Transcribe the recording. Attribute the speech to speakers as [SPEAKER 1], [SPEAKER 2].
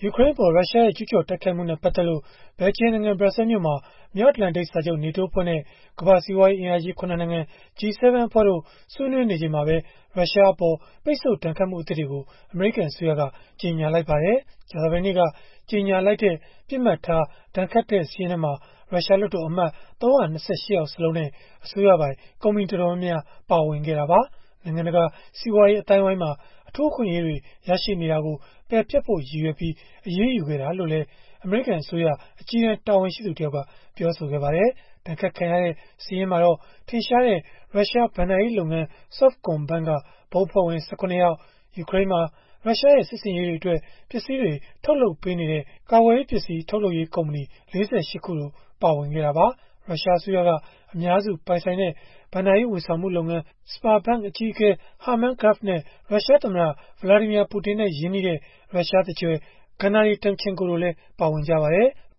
[SPEAKER 1] ယူကရိန်းပေါ် ရုရှားရဲ့ကျူးကျော်တိုက်ခိုက်မှုနဲ့ ပတ်သက်လို့ ဘယ်လ်ဂျီယံနိုင်ငံ ဘရပ်ဆဲလ်မြို့မှာ မြောက်အတ္တလန်တိတ်စာချုပ် (NATO) အဖွဲ့နဲ့ ကမ္ဘာ့စီးပွားရေး အင်အားကြီး ၇ နိုင်ငံ (G7) အဖွဲ့တို့ ဆွေးနွေးနေချိန်မှာပဲ ရုရှားအပေါ် ပိတ်ဆို့ဒဏ်ခတ်မှု အသစ်တွေကို အမေရိကန် အစိုးရက ကြေညာလိုက်ပါတယ်။ ကြာသပတေးနေ့က ကြေညာလိုက်တဲ့ ပစ်မှတ်ထား ဒဏ်ခတ်တဲ့ စာရင်းထဲမှာ ရုရှားလွှတ်တော်အမတ် ၃၂၈ ယောက်စလုံးနဲ့ အစိုးရပိုင် ကုမ္ပဏီတော်တော်များများ ပါဝင်ခဲ့တာပါ။ နိုင်ငံတကာ စီးပွားရေး အသိုင်းအဝန်းမှာ အထူးအခွင့်အရေးတွေ ရရှိနေတာကို ပယ်ဖျက်ဖို့ ရည်ရွယ်ပြီး အရေးယူခဲ့တာလို့လည်း အမေရိကန် အစိုးရ အကြီးတန်း တာဝန်ရှိသူတယောက်က ပြောဆိုခဲ့ပါတယ်။ ဒဏ်ခတ်ခံရတဲ့ စာရင်းမှာတော့ ထင်ရှားတဲ့ ရုရှားဘဏ္ဍာရေးလုပ်ငန်း Sovcombank က ဘုတ်အဖွဲ့ဝင် ၁၇ ယောက်၊ ယူကရိန်းမှာ ရုရှားရဲ့ စစ်ဆင်ရေးတွေအတွက် ပစ္စည်းတွေ ထုတ်လုပ်ပေးနေတဲ့ ကာကွယ်ရေးပစ္စည်း ထုတ်လုပ်ရေး ကုမ္ပဏီ ၄၈ ခုတို့ ပါဝင်ခဲ့တာပါ။ ရုရှားအစိုးရက အများစု ပိုင်ဆိုင်တဲ့ ဘဏ္ဍာရေး ဝန်ဆောင်မှုလုပ်ငန်း Sberbank အကြီးအကဲ Herman Gref နဲ့ ရုရှားသမ္မတ Vladimir Putin နဲ့ ရင်းနှီးတဲ့ ရုရှားသူကြွယ် Gennady Timchenko တို့လည်း ပါဝင်ကြပါတယ်။